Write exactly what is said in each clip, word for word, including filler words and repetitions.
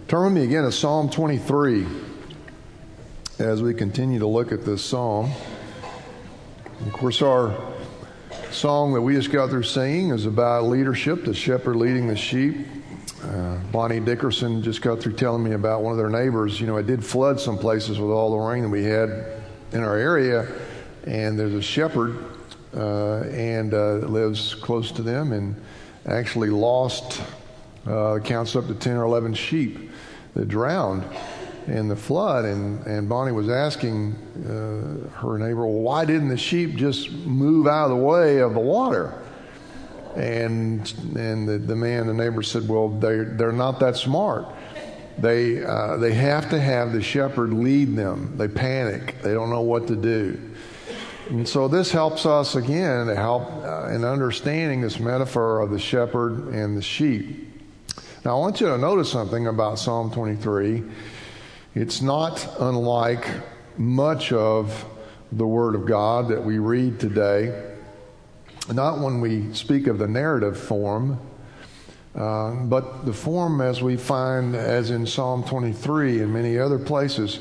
Turn with me again to Psalm twenty-three as we continue to look at this psalm. Of course, our song that we just got through singing is about leadership, the shepherd leading the sheep. Uh, Bonnie Dickerson just got through telling me about one of their neighbors. You know, it did flood some places with all the rain that we had in our area, and there's a shepherd uh, and uh, that lives close to them and actually lost, uh, counts up to ten or eleven sheep that drowned in the flood. And, and Bonnie was asking uh, her neighbor, well, why didn't the sheep just move out of the way of the water? And and the, the man, the neighbor said, well, they're, they're not that smart. They uh, they have to have the shepherd lead them. They panic. They don't know what to do. And so this helps us again to help uh, in understanding this metaphor of the shepherd and the sheep. Now I want you to notice something about Psalm twenty-three. It's not unlike much of the Word of God that we read today. Not when we speak of the narrative form, uh, but the form as we find as in Psalm twenty-three and many other places.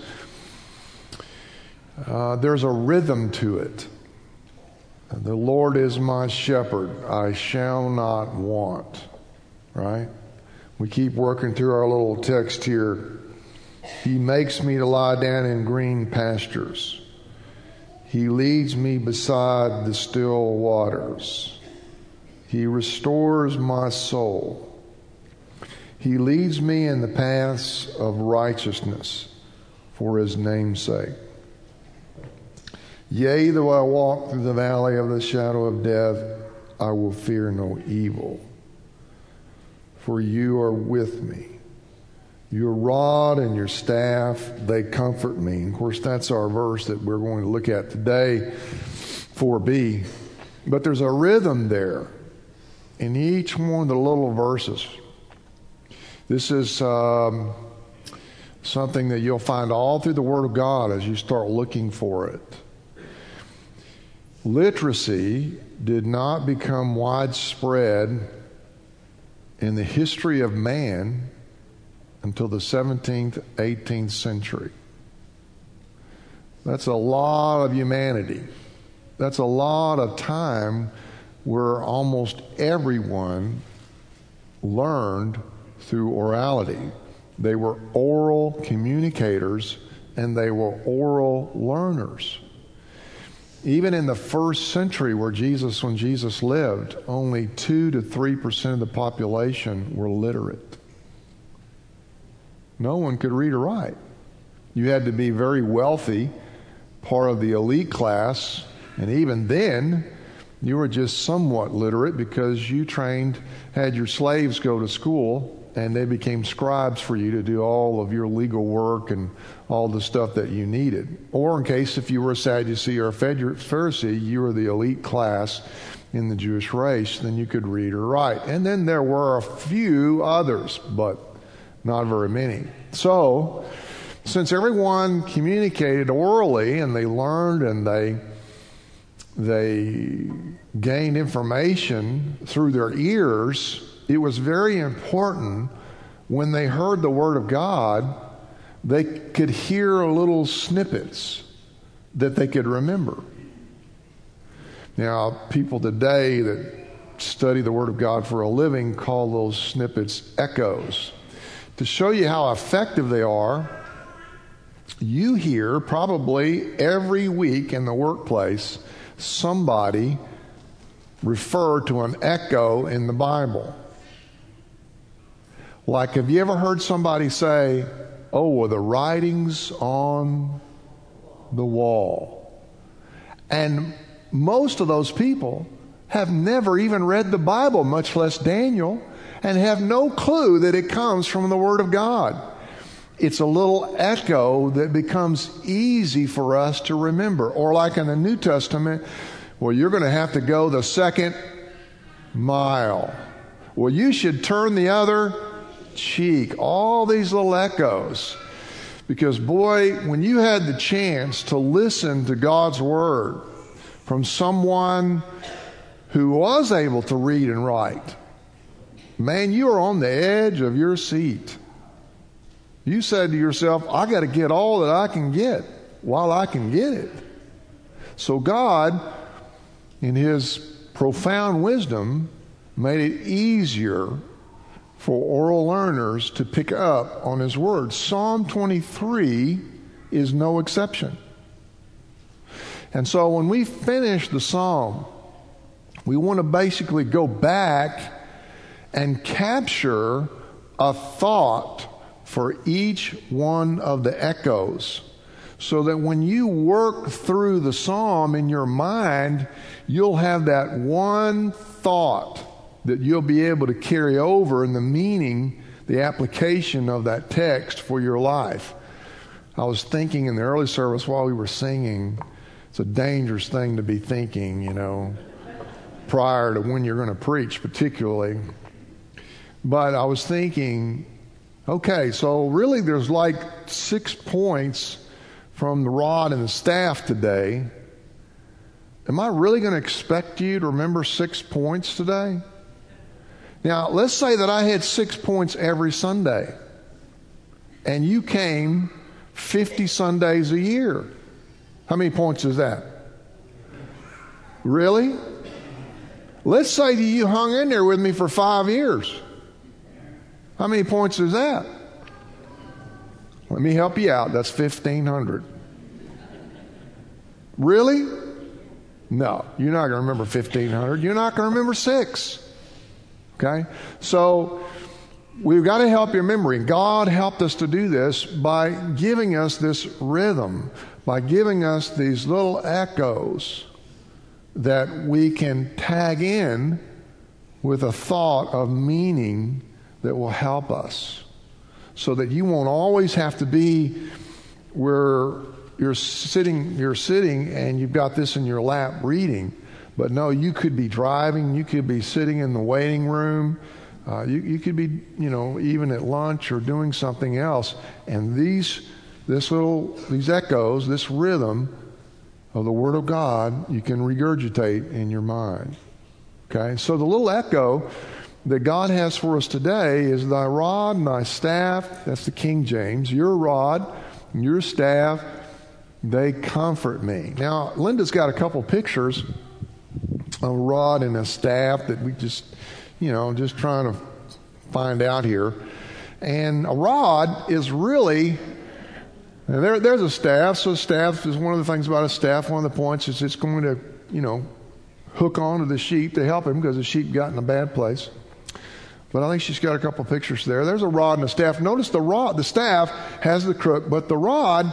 Uh, there's a rhythm to it. The Lord is my shepherd, I shall not want. Right? We keep working through our little text here. He makes me to lie down in green pastures. He leads me beside the still waters. He restores my soul. He leads me in the paths of righteousness for his name's sake. Yea, though I walk through the valley of the shadow of death, I will fear no evil, for you are with me. Your rod and your staff, they comfort me. And of course, that's our verse that we're going to look at today, four b. But there's a rhythm there in each one of the little verses. This is um, something that you'll find all through the Word of God as you start looking for it. Literacy did not become widespread in the history of man until the seventeenth, eighteenth century. That's a lot of humanity. That's a lot of time where almost everyone learned through orality. They were oral communicators and they were oral learners. Even in the first century where Jesus, when Jesus lived, only two to three percent of the population were literate. No one could read or write. You had to be very wealthy, part of the elite class, and even then, you were just somewhat literate because you trained, had your slaves go to school, and they became scribes for you to do all of your legal work and all the stuff that you needed. Or in case if you were a Sadducee or a Pharisee, you were the elite class in the Jewish race, then you could read or write. And then there were a few others, but not very many. So, since everyone communicated orally and they learned and they they gained information through their ears, it was very important when they heard the Word of God, they could hear little snippets that they could remember. Now, people today that study the Word of God for a living call those snippets echoes. To show you how effective they are, you hear probably every week in the workplace somebody refer to an echo in the Bible. Like, have you ever heard somebody say, oh, well, the writing's on the wall? And most of those people have never even read the Bible, much less Daniel, and have no clue that it comes from the Word of God. It's a little echo that becomes easy for us to remember. Or like in the New Testament, well, you're going to have to go the second mile. Well, you should turn the other cheek. All these little echoes. Because boy, when you had the chance to listen to God's Word from someone who was able to read and write, man, you were on the edge of your seat. You said to yourself, I got to get all that I can get while I can get it. So God, in His profound wisdom, made it easier for oral learners to pick up on His Word. Psalm twenty-three is no exception. And so when we finish the psalm, we want to basically go back and capture a thought for each one of the echoes, so that when you work through the psalm in your mind, you'll have that one thought that you'll be able to carry over in the meaning, the application of that text for your life. I was thinking in the early service while we were singing, it's a dangerous thing to be thinking, you know, prior to when you're going to preach particularly. But I was thinking, okay, so really there's like six points from the rod and the staff today. Am I really going to expect you to remember six points today? Now, let's say that I had six points every Sunday, and you came fifty Sundays a year. How many points is that? Really? Let's say that you hung in there with me for five years. How many points is that? Let me help you out. That's fifteen hundred. Really? No, you're not going to remember fifteen hundred. You're not going to remember six. Okay? So we've got to help your memory. God helped us to do this by giving us this rhythm, by giving us these little echoes that we can tag in with a thought of meaning that will help us, so that you won't always have to be where you're sitting, you're sitting and you've got this in your lap reading. But no, you could be driving, you could be sitting in the waiting room, uh, you, you could be, you know, even at lunch or doing something else. And these, this little, these echoes, this rhythm of the Word of God, you can regurgitate in your mind. Okay, so the little echo that God has for us today is thy rod and thy staff. That's the King James. Your rod and your staff, they comfort me. Now, Linda's got a couple pictures of a rod and a staff that we just, you know, just trying to find out here. And a rod is really, and there, there's a staff. So staff is one of the things about a staff. One of the points is it's going to, you know, hook onto the sheep to help him because the sheep got in a bad place. But I think she's got a couple pictures there. There's a rod and a staff. Notice the rod, the staff has the crook, but the rod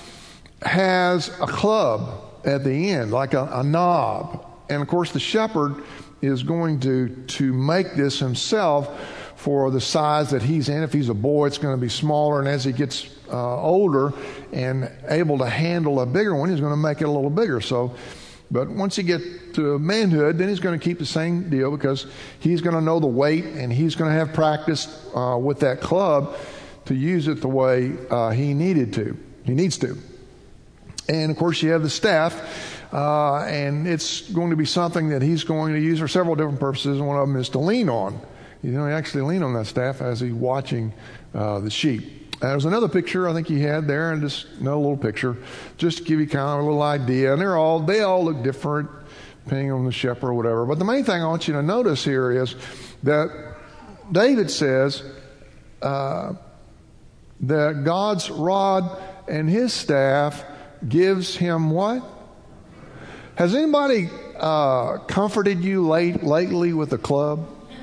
has a club at the end, like a, a knob. And of course, the shepherd is going to to make this himself for the size that he's in. If he's a boy, it's going to be smaller, and as he gets uh, older and able to handle a bigger one, he's going to make it a little bigger. So. But once he gets to manhood, then he's going to keep the same deal because he's going to know the weight and he's going to have practice uh, with that club to use it the way uh, he needed to. He needs to. And of course, you have the staff, uh, and it's going to be something that he's going to use for several different purposes. And one of them is to lean on. You know, he actually lean on that staff as he's watching uh, the sheep. Uh, there's another picture I think he had there, and just another little picture, just to give you kind of a little idea. And they're all they all look different, depending on the shepherd or whatever. But the main thing I want you to notice here is that David says uh, that God's rod and His staff gives him what? Has anybody uh, comforted you late lately with a club?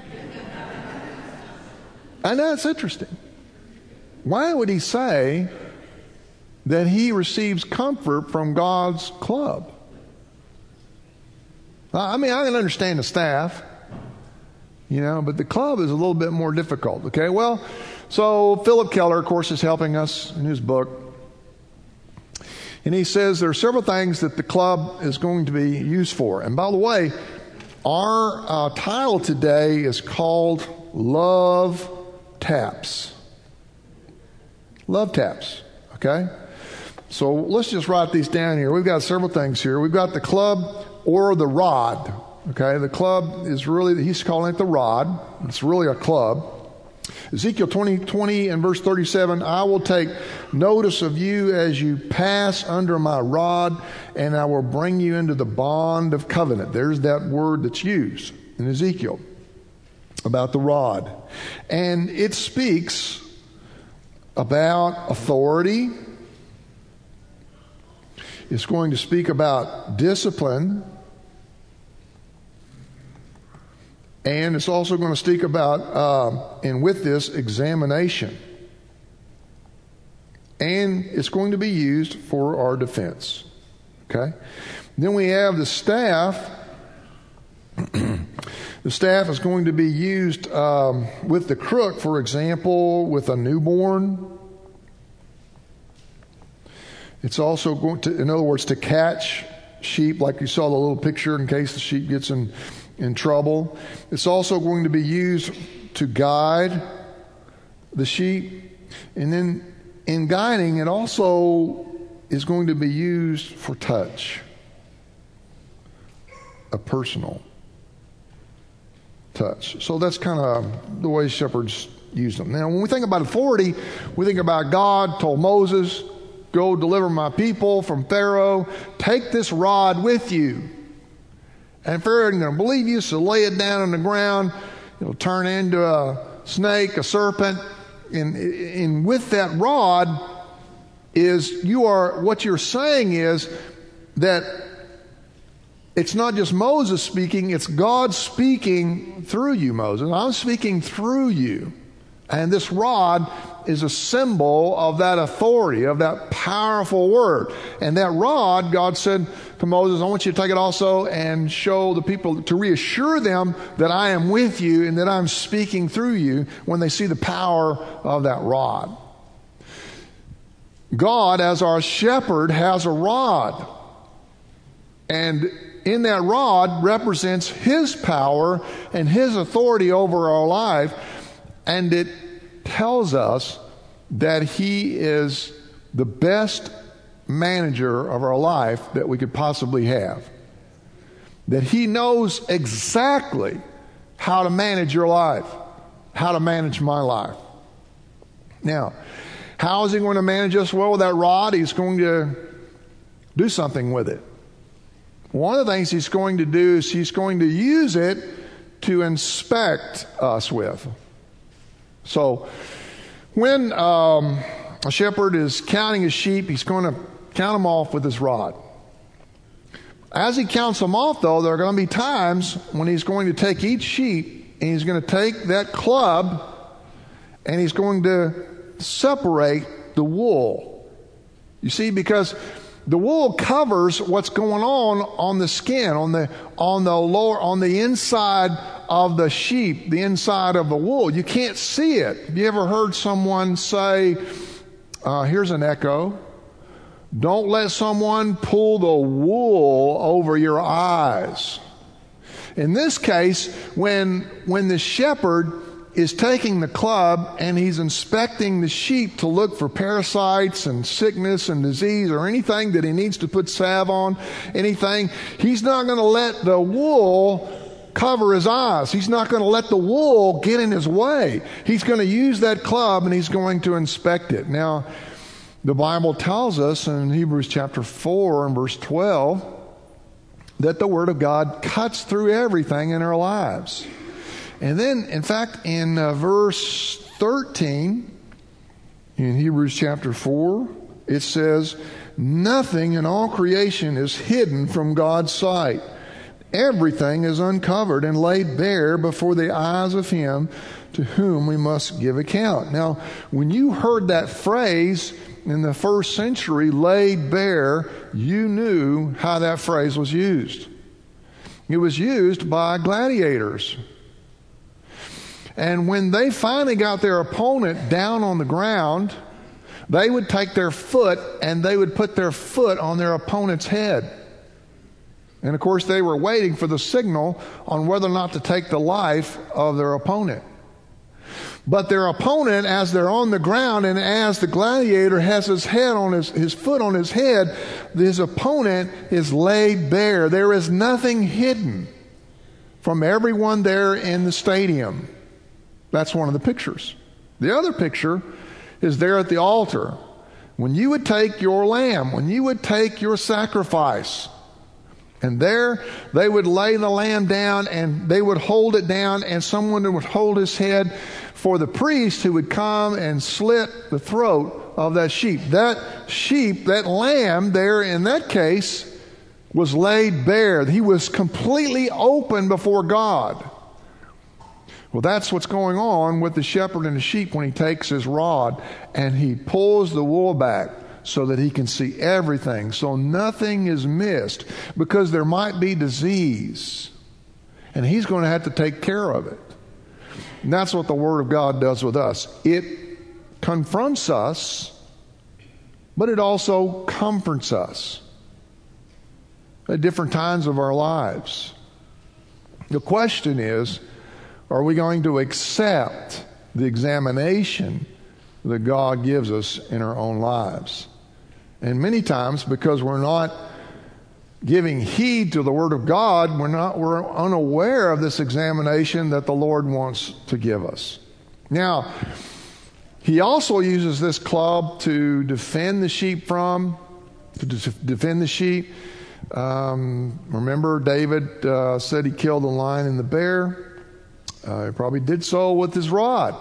I know, it's interesting. Why would he say that he receives comfort from God's club? I mean, I can understand the staff, you know, but the club is a little bit more difficult. Okay, well, so Philip Keller, of course, is helping us in his book. And he says there are several things that the club is going to be used for. And by the way, our uh, title today is called Love Taps. Love taps, okay? So let's just write these down here. We've got several things here. We've got the club or the rod, okay? The club is really, he's calling it the rod. It's really a club. Ezekiel twenty, twenty and verse thirty-seven, I will take notice of you as you pass under my rod, and I will bring you into the bond of covenant. There's that word that's used in Ezekiel about the rod. And it speaks about authority. It's going to speak about discipline. And it's also going to speak about, uh, and with this, examination. And it's going to be used for our defense. Okay? Then we have the staff. The staff is going to be used um, with the crook, for example, with a newborn. It's also going to, in other words, to catch sheep, like you saw the little picture in case the sheep gets in in trouble. It's also going to be used to guide the sheep. And then in guiding, it also is going to be used for touch. A personal touch. So that's kind of the way shepherds use them. Now, when we think about authority, we think about God told Moses, go deliver my people from Pharaoh. Take this rod with you. And Pharaoh isn't going to believe you, so lay it down on the ground. It'll turn into a snake, a serpent. And, and with that rod is you are, what you're saying is that it's not just Moses speaking, it's God speaking through you, Moses. I'm speaking through you. And this rod is a symbol of that authority, of that powerful word. And that rod, God said to Moses, I want you to take it also and show the people, to reassure them that I am with you and that I'm speaking through you when they see the power of that rod. God, as our shepherd, has a rod. And in that rod represents His power and His authority over our life. And it tells us that He is the best manager of our life that we could possibly have. That He knows exactly how to manage your life, how to manage my life. Now, how is He going to manage us? Well, with that rod, He's going to do something with it. One of the things He's going to do is He's going to use it to inspect us with. So, when um, a shepherd is counting his sheep, he's going to count them off with his rod. As he counts them off, though, there are going to be times when he's going to take each sheep and he's going to take that club and he's going to separate the wool. You see, because the wool covers what's going on on the skin, on the on the lower, on the inside of the sheep, the inside of the wool. You can't see it. Have you ever heard someone say, uh, here's an echo, don't let someone pull the wool over your eyes. In this case, when when the shepherd is taking the club and he's inspecting the sheep to look for parasites and sickness and disease or anything that he needs to put salve on, anything, he's not going to let the wool cover his eyes. He's not going to let the wool get in his way. He's going to use that club and he's going to inspect it. Now, the Bible tells us in Hebrews chapter four and verse twelve that the Word of God cuts through everything in our lives. And then, in fact, in uh, verse thirteen, in Hebrews chapter four, it says, nothing in all creation is hidden from God's sight. Everything is uncovered and laid bare before the eyes of Him to whom we must give account. Now, when you heard that phrase in the first century, laid bare, you knew how that phrase was used. It was used by gladiators. And when they finally got their opponent down on the ground, they would take their foot and they would put their foot on their opponent's head. And of course, they were waiting for the signal on whether or not to take the life of their opponent. But their opponent, as they're on the ground and as the gladiator has his head on his, his foot on his head, his opponent is laid bare. There is nothing hidden from everyone there in the stadium. That's one of the pictures. The other picture is there at the altar. When you would take your lamb, when you would take your sacrifice, and there they would lay the lamb down and they would hold it down, and someone would hold his head for the priest who would come and slit the throat of that sheep. That sheep, that lamb there in that case, was laid bare. He was completely open before God. Well, that's what's going on with the shepherd and the sheep when he takes his rod and he pulls the wool back so that he can see everything, so nothing is missed, because there might be disease and he's going to have to take care of it. And that's what the Word of God does with us. It confronts us, but it also comforts us at different times of our lives. The question is, are we going to accept the examination that God gives us in our own lives? And many times, because we're not giving heed to the Word of God, we're not we're unaware of this examination that the Lord wants to give us. Now, He also uses this club to defend the sheep from, to defend the sheep. Um, remember, David uh, said he killed the lion and the bear. Uh, he probably did so with his rod.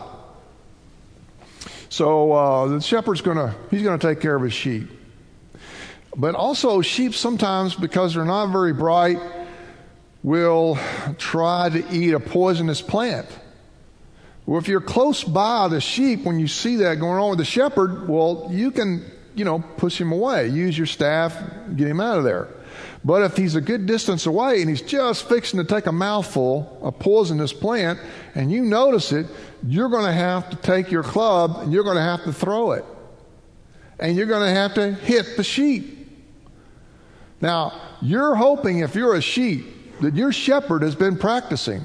So uh, the shepherd's gonna he's gonna take care of his sheep. But also, sheep sometimes, because they're not very bright, will try to eat a poisonous plant. Well, if you're close by the sheep, when you see that going on with the shepherd, well, you can, you know, push him away. Use your staff, get him out of there. But if he's a good distance away and he's just fixing to take a mouthful of poisonous plant and you notice it, you're going to have to take your club and you're going to have to throw it. And you're going to have to hit the sheep. Now, you're hoping, if you're a sheep, that your shepherd has been practicing.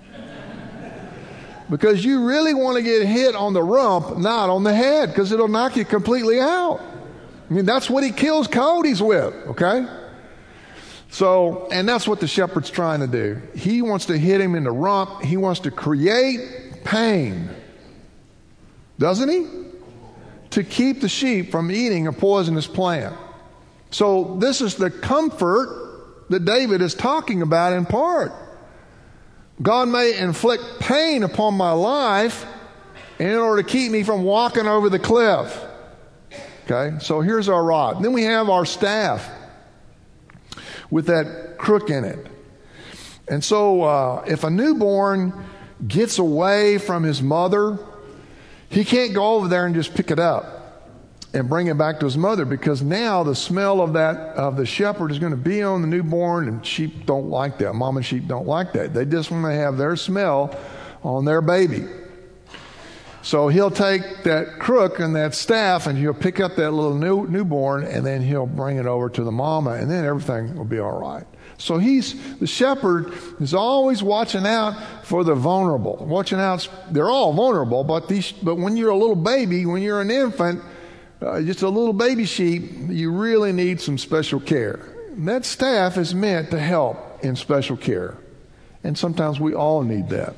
Because you really want to get hit on the rump, not on the head, because it'll knock you completely out. I mean, that's what he kills coyotes with, okay? So, and that's what the shepherd's trying to do. He wants to hit him in the rump. He wants to create pain. Doesn't he? To keep the sheep from eating a poisonous plant. So this is the comfort that David is talking about in part. God may inflict pain upon my life in order to keep me from walking over the cliff. Okay, so here's our rod. Then we have our staff with that crook in it. And so uh, if a newborn gets away from his mother, he can't go over there and just pick it up and bring it back to his mother, because now the smell of that of the shepherd is going to be on the newborn, and sheep don't like that. Mama sheep don't like that. They just want to have their smell on their baby. So he'll take that crook and that staff and he'll pick up that little new, newborn and then he'll bring it over to the mama, and then everything will be all right. So he's, the shepherd is always watching out for the vulnerable. Watching out, they're all vulnerable, but these, but when you're a little baby, when you're an infant, uh, just a little baby sheep, you really need some special care. And that staff is meant to help in special care. And sometimes we all need that.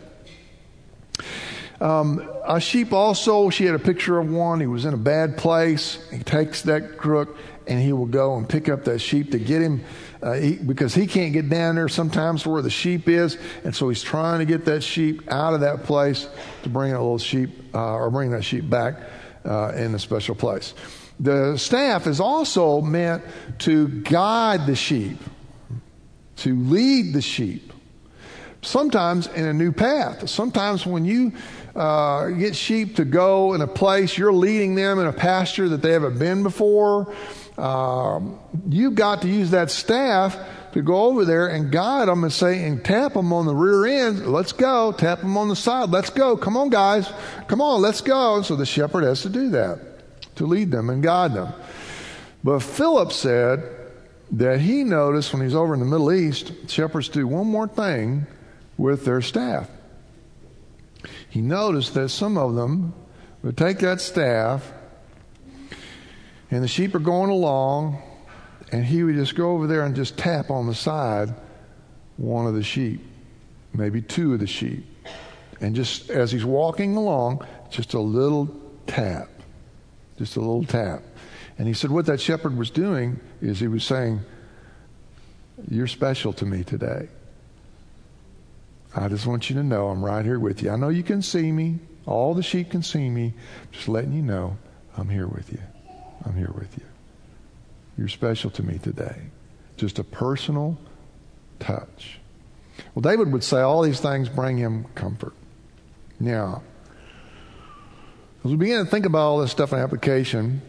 Um, a sheep also, she had a picture of one. He was in a bad place. He takes that crook and he will go and pick up that sheep to get him, uh, he, because he can't get down there sometimes where the sheep is. And so he's trying to get that sheep out of that place to bring that little sheep, uh, or bring that sheep back uh, in a special place. The staff is also meant to guide the sheep, to lead the sheep. Sometimes in a new path. Sometimes when you uh, get sheep to go in a place, you're leading them in a pasture that they haven't been before. Uh, you've got to use that staff to go over there and guide them and say, and tap them on the rear end. Let's go. Tap them on the side. Let's go. Come on, guys. Come on, let's go. And so the shepherd has to do that, to lead them and guide them. But Philip said that he noticed when he's over in the Middle East, shepherds do one more thing with their staff. He noticed that some of them would take that staff, and the sheep are going along, and he would just go over there and just tap on the side one of the sheep, maybe two of the sheep. And just as he's walking along, just a little tap, just a little tap. And he said what that shepherd was doing is he was saying, you're special to me today. I just want you to know I'm right here with you. I know you can see me. All the sheep can see me. Just letting you know I'm here with you. I'm here with you. You're special to me today. Just a personal touch. Well, David would say all these things bring him comfort. Now, as we begin to think about all this stuff in application,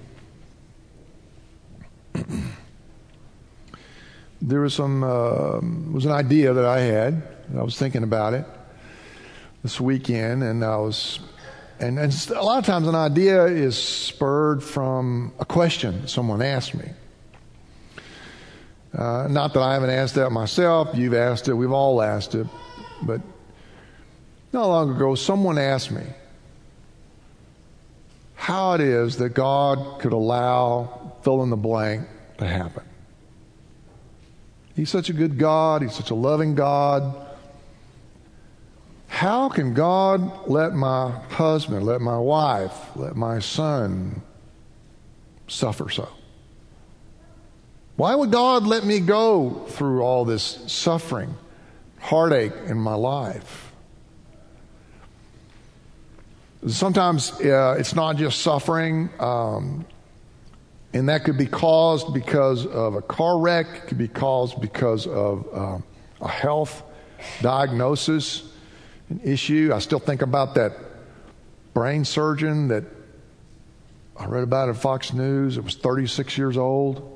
there was some uh, was an idea that I had. I was thinking about it this weekend, and I was, and, and a lot of times an idea is spurred from a question someone asked me. Uh, not that I haven't asked that myself. You've asked it. We've all asked it. But not long ago, someone asked me how it is that God could allow fill in the blank to happen. He's such a good God. He's such a loving God. How can God let my husband, let my wife, let my son suffer so? Why would God let me go through all this suffering, heartache in my life? Sometimes uh, it's not just suffering, um, and that could be caused because of a car wreck. It could be caused because of uh, a health diagnosis, an issue. I still think about that brain surgeon that I read about at Fox News. It was thirty-six years old.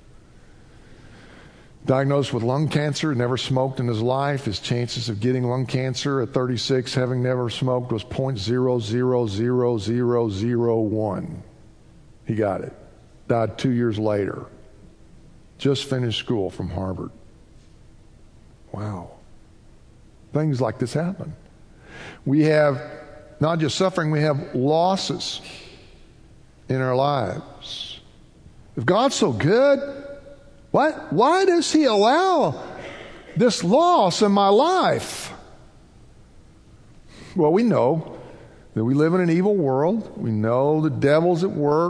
Diagnosed with lung cancer, never smoked in his life. His chances of getting lung cancer at thirty-six, having never smoked, was zero point zero zero zero zero zero one. He got it. Died two years later. Just finished school from Harvard. Wow. Things like this happen. We have not just suffering, we have losses in our lives. If God's so good, What? Why does He allow this loss in my life? Well, we know that we live in an evil world. We know the devil's at work.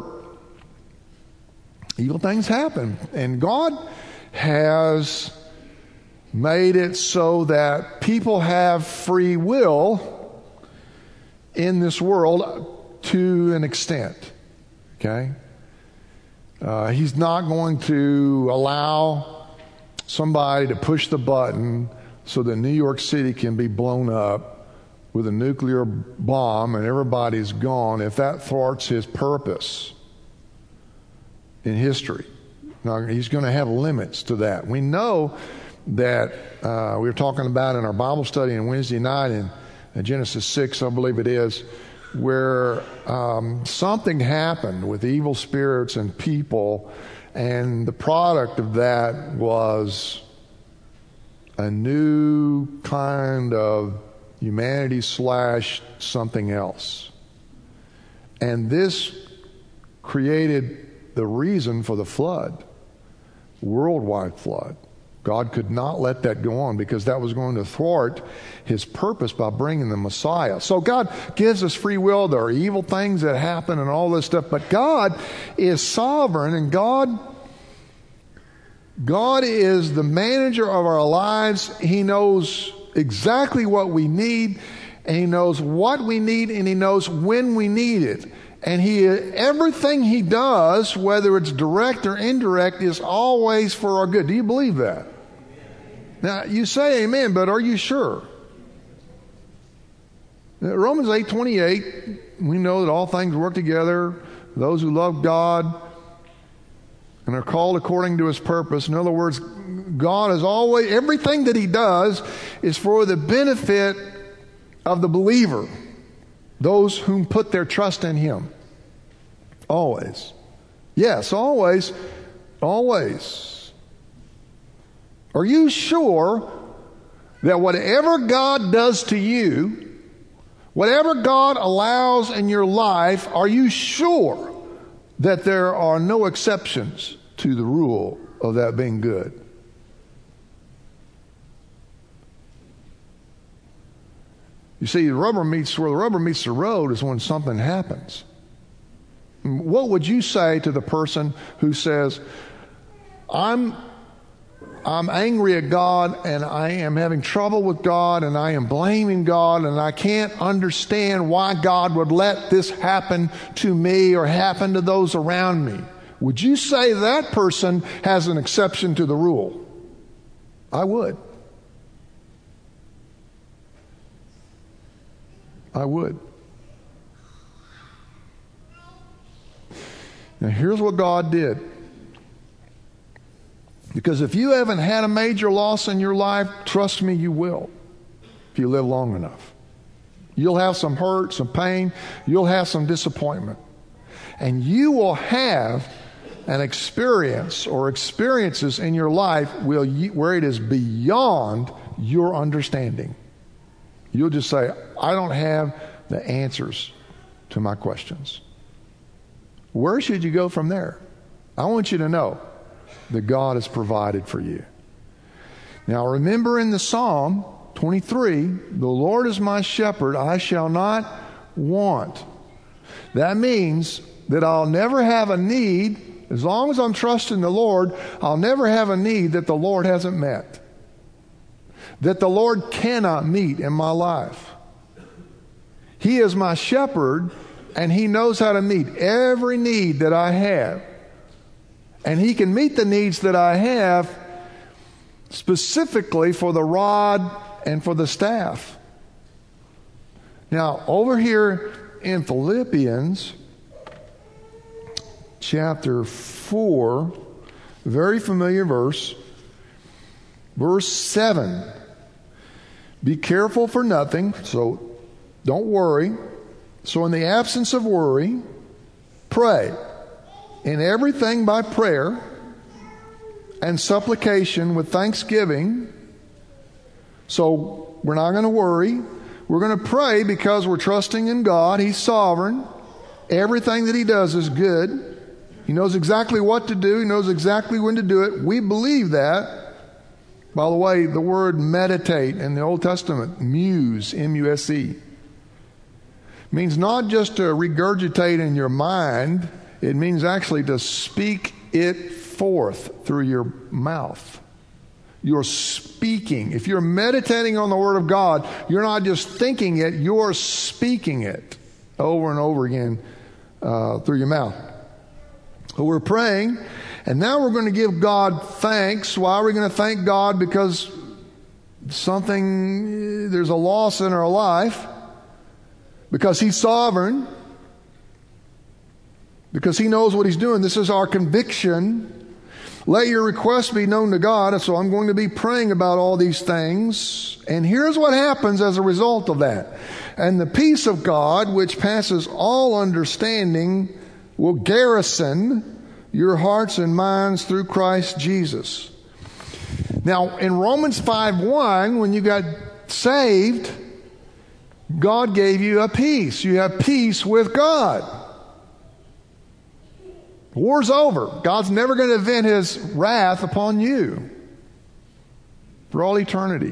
Evil things happen. And God has made it so that people have free will in this world to an extent. Okay? Uh, he's not going to allow somebody to push the button so that New York City can be blown up with a nuclear bomb and everybody's gone if that thwarts His purpose in history. Now, He's going to have limits to that. We know that uh, we were talking about in our Bible study on Wednesday night in, in Genesis six, I believe it is, where um, something happened with evil spirits and people, and the product of that was a new kind of humanity slash something else. And this created the reason for the flood, worldwide flood. God could not let that go on because that was going to thwart His purpose by bringing the Messiah. So God gives us free will. There are evil things that happen and all this stuff, but God is sovereign, and God, God is the manager of our lives. He knows exactly what we need, and He knows what we need, and He knows when we need it. And He, everything He does, whether it's direct or indirect, is always for our good. Do you believe that? Now, you say amen, but are you sure? Romans eight twenty-eight, we know that all things work together, those who love God and are called according to His purpose. In other words, God is always, everything that He does is for the benefit of the believer, those whom put their trust in Him. Always. Yes, always. Always. Are you sure that whatever God does to you, whatever God allows in your life, are you sure that there are no exceptions to the rule of that being good? You see, the rubber meets where the rubber meets the road is when something happens. What would you say to the person who says, I'm I'm angry at God and I am having trouble with God and I am blaming God and I can't understand why God would let this happen to me or happen to those around me? Would you say that person has an exception to the rule? I would. I would. Now here's what God did. Because if you haven't had a major loss in your life, trust me, you will. If you live long enough. You'll have some hurt, some pain. You'll have some disappointment. And you will have an experience or experiences in your life where it is beyond your understanding. You'll just say, I don't have the answers to my questions. Where should you go from there? I want you to know that God has provided for you. Now remember in the Psalm twenty-three, the Lord is my shepherd, I shall not want. That means that I'll never have a need, as long as I'm trusting the Lord, I'll never have a need that the Lord hasn't met. That the Lord cannot meet in my life. He is my shepherd, and He knows how to meet every need that I have. And He can meet the needs that I have specifically for the rod and for the staff. Now, over here in Philippians chapter four, very familiar verse, verse seven. Be careful for nothing, so don't worry. So in the absence of worry, pray. In everything by prayer and supplication with thanksgiving. So we're not going to worry. We're going to pray because we're trusting in God. He's sovereign. Everything that He does is good. He knows exactly what to do. He knows exactly when to do it. We believe that. By the way, the word meditate in the Old Testament, muse, M U S E, means not just to regurgitate in your mind. It means actually to speak it forth through your mouth. You're speaking. If you're meditating on the Word of God, you're not just thinking it, you're speaking it over and over again uh, through your mouth. So we're praying, and now we're going to give God thanks. Why are we going to thank God? Because something, there's a loss in our life. Because He's sovereign. Because He knows what He's doing. This is our conviction. Let your requests be known to God. And so I'm going to be praying about all these things. And here's what happens as a result of that. And the peace of God, which passes all understanding, will garrison your hearts and minds through Christ Jesus. Now, in Romans five one, when you got saved, God gave you a peace. You have peace with God. War's over. God's never going to vent His wrath upon you for all eternity.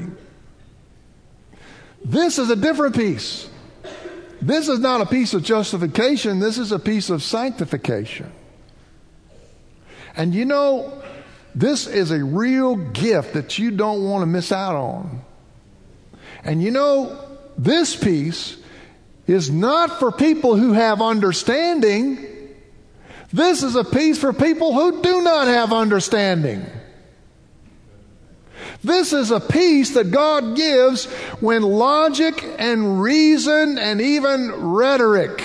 This is a different peace. This is not a peace of justification. This is a peace of sanctification. And you know, this is a real gift that you don't want to miss out on. And you know, this peace is not for people who have understanding. This is a peace for people who do not have understanding. This is a peace that God gives when logic and reason and even rhetoric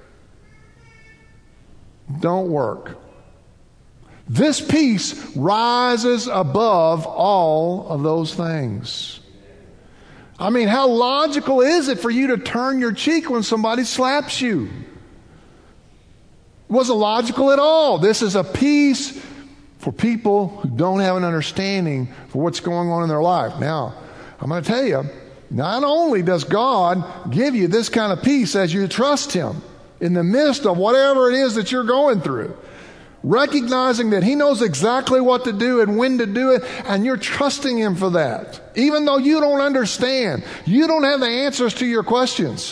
don't work. This peace rises above all of those things. I mean, how logical is it for you to turn your cheek when somebody slaps you? It wasn't logical at all. This is a peace for people who don't have an understanding for what's going on in their life. Now, I'm going to tell you, not only does God give you this kind of peace as you trust Him in the midst of whatever it is that you're going through, recognizing that He knows exactly what to do and when to do it, and you're trusting Him for that. Even though you don't understand, you don't have the answers to your questions.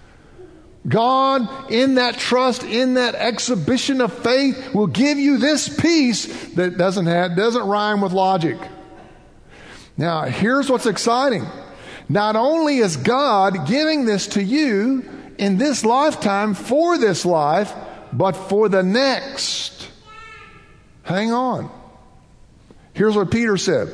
God, in that trust, in that exhibition of faith, will give you this peace that doesn't have, doesn't rhyme with logic. Now, here's what's exciting. Not only is God giving this to you in this lifetime for this life, but for the next. Hang on. Here's what Peter said.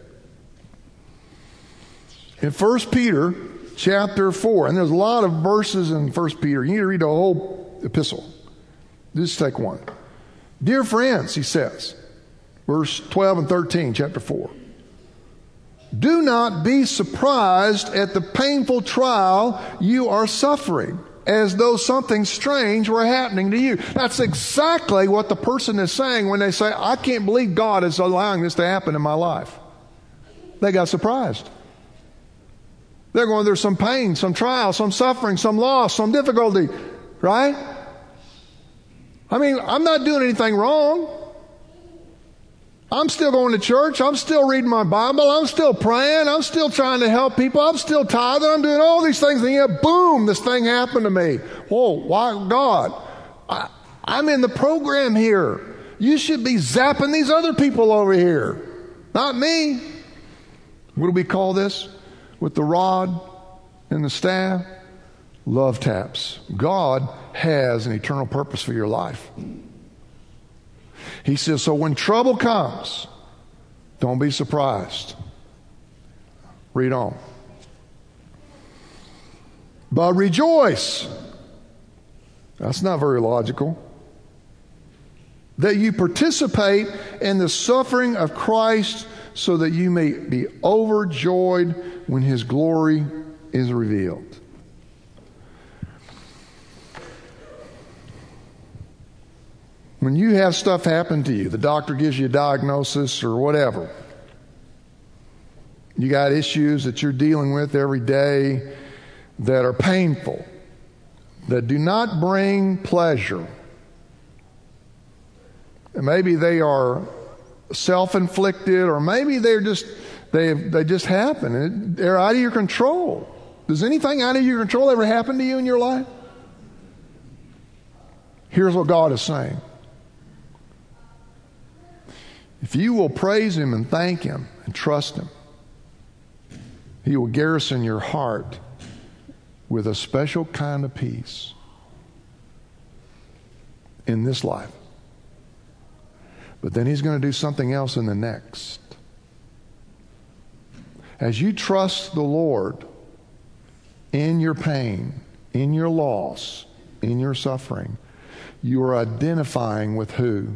In First Peter chapter four, and there's a lot of verses in First Peter. You need to read the whole epistle. Just take one. Dear friends, he says, verse twelve and thirteen, chapter four. Do not be surprised at the painful trial you are suffering, as though something strange were happening to you. That's exactly what the person is saying when they say, I can't believe God is allowing this to happen in my life. They got surprised. They're going, there's some pain, some trial, some suffering, some loss, some difficulty, right? I mean, I'm not doing anything wrong. I'm still going to church. I'm still reading my Bible. I'm still praying. I'm still trying to help people. I'm still tithing. I'm doing all these things. And yet, boom, this thing happened to me. Whoa, why, God? I, I'm in the program here. You should be zapping these other people over here, not me. What do we call this? With the rod and the staff? Love taps. God has an eternal purpose for your life. He says, so when trouble comes, don't be surprised. Read on. But rejoice. That's not very logical. That you participate in the suffering of Christ, so that you may be overjoyed when His glory is revealed. When you have stuff happen to you, the doctor gives you a diagnosis or whatever, you got issues that you're dealing with every day that are painful, that do not bring pleasure. And maybe they are self-inflicted, or maybe they're just they they just happen. They're out of your control. Does anything out of your control ever happen to you in your life? Here's what God is saying. If you will praise Him and thank Him and trust Him, He will garrison your heart with a special kind of peace in this life. But then He's going to do something else in the next. As you trust the Lord in your pain, in your loss, in your suffering, you are identifying with who?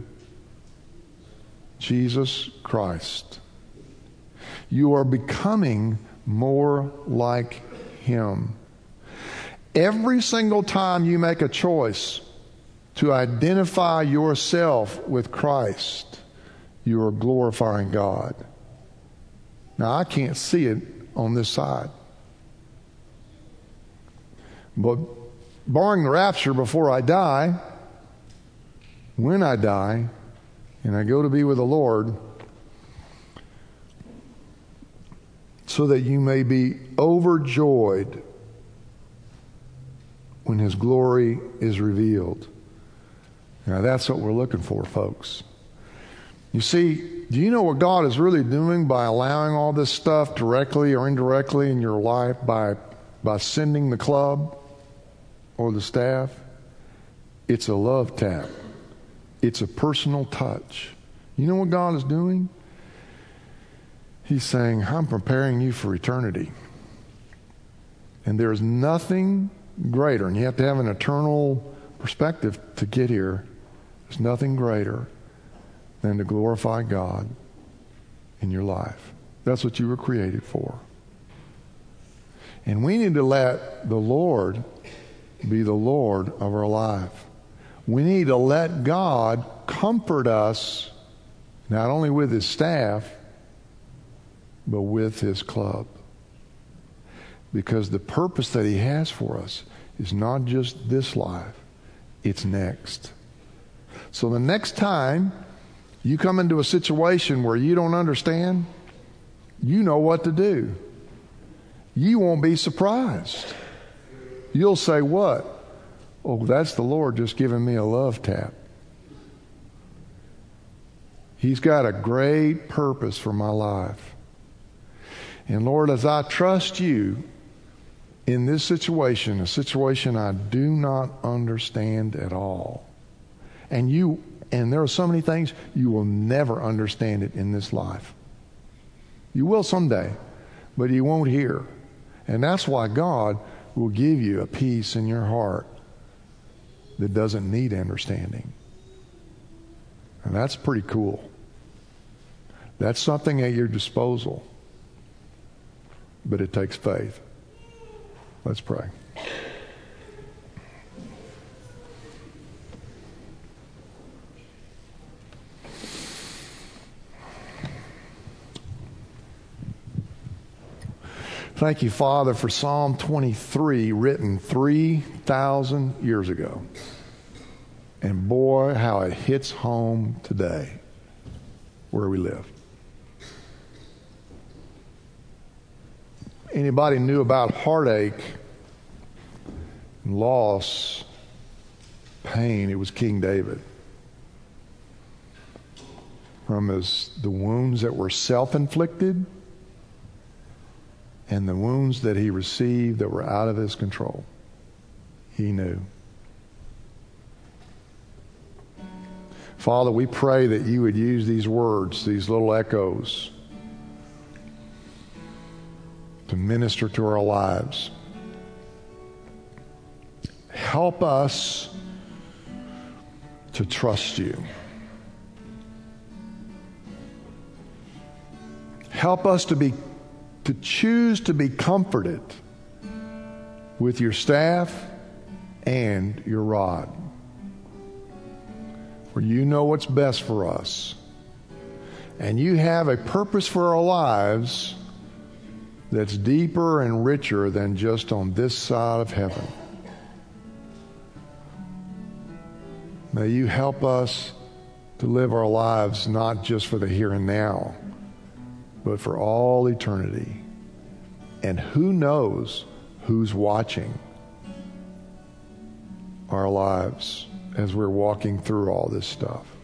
Jesus Christ. You are becoming more like Him. Every single time you make a choice to identify yourself with Christ, you are glorifying God. Now, I can't see it on this side. But barring the rapture before I die, when I die, and I go to be with the Lord, so that you may be overjoyed when His glory is revealed. Now that's what we're looking for, folks. You see, do you know what God is really doing by allowing all this stuff directly or indirectly in your life, by by sending the club or the staff? It's a love tap. It's a personal touch. You know what God is doing? He's saying, I'm preparing you for eternity. And there's nothing greater, and you have to have an eternal perspective to get here. There's nothing greater than to glorify God in your life. That's what you were created for. And we need to let the Lord be the Lord of our life. We need to let God comfort us, not only with His staff, but with His club. Because the purpose that He has for us is not just this life, it's next. So the next time you come into a situation where you don't understand, you know what to do. You won't be surprised. You'll say, what? Oh, that's the Lord just giving me a love tap. He's got a great purpose for my life. And Lord, as I trust you in this situation, a situation I do not understand at all, and you, and there are so many things you will never understand it in this life. You will someday, but you won't here. And that's why God will give you a peace in your heart that doesn't need understanding. And that's pretty cool. That's something at your disposal. But it takes faith. Let's pray. Thank you, Father, for Psalm twenty-three, written three thousand years ago. And boy, how it hits home today, where we live. Anybody knew about heartache, loss, pain, it was King David. From his, the wounds that were self-inflicted and the wounds that he received that were out of his control. He knew. Father, we pray that you would use these words, these little echoes, to minister to our lives. Help us to trust you. Help us to be to choose to be comforted with your staff and your rod. For you know what's best for us. And you have a purpose for our lives that's deeper and richer than just on this side of heaven. May you help us to live our lives not just for the here and now, but for all eternity. And who knows who's watching our lives as we're walking through all this stuff.